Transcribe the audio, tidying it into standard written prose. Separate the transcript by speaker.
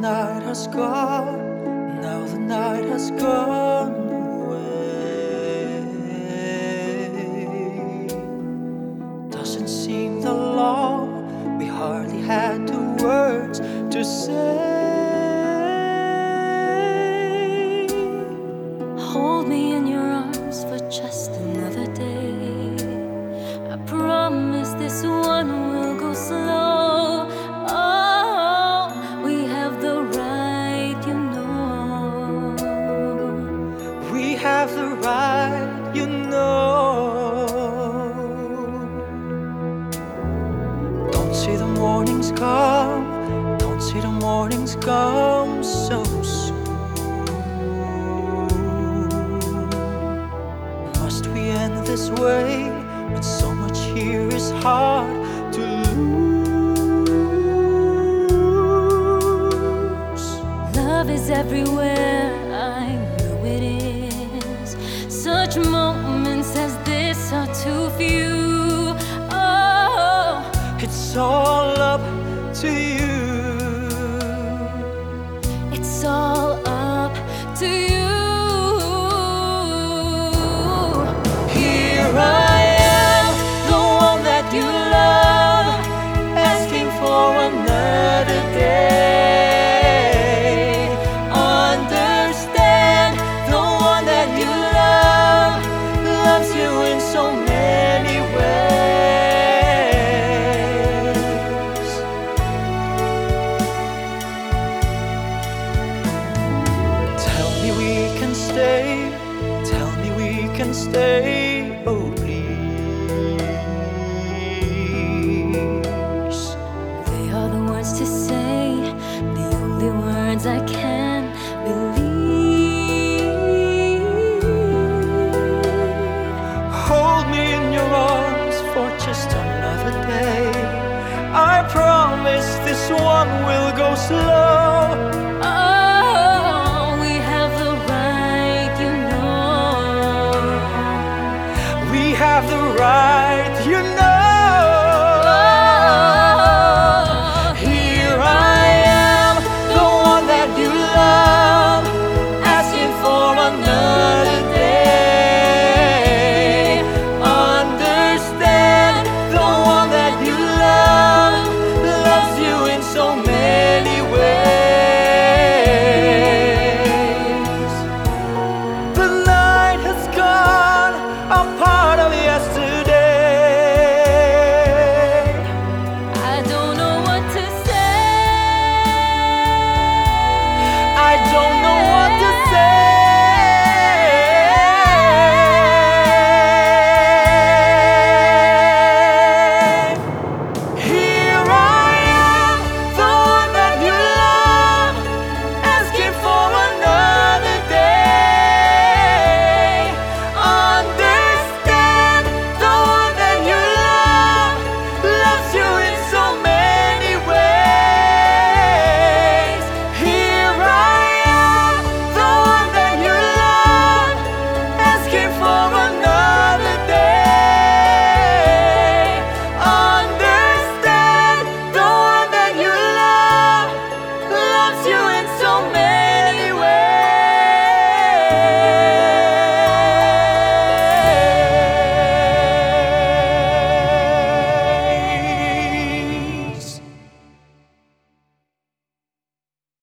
Speaker 1: night has gone, now the night has gone away. Doesn't seem the law, we hardly had the words to say.
Speaker 2: Hold me in your arms for just another day. I promise this one will go slow. Oh, we have the right, you know.
Speaker 1: We have the right, you know. Don't see the mornings come, don't see the mornings come so soon. Must we end this way? But so much here is hard to lose.
Speaker 2: Love is everywhere, I know it is. Such moments as this are too few. Oh,
Speaker 1: It's all up to you.
Speaker 2: it's all up to you.
Speaker 1: Here I am, the one that you love, asking for another day. Understand, the one that you love loves you in so many ways. Tell me we can stay, tell me we can stay, oh please.
Speaker 2: They are the words to say, the only words I can believe.
Speaker 1: Hold me in your arms for just another day. I promise this one will go slow.
Speaker 2: Oh, we have the right, you know.
Speaker 1: We have the right,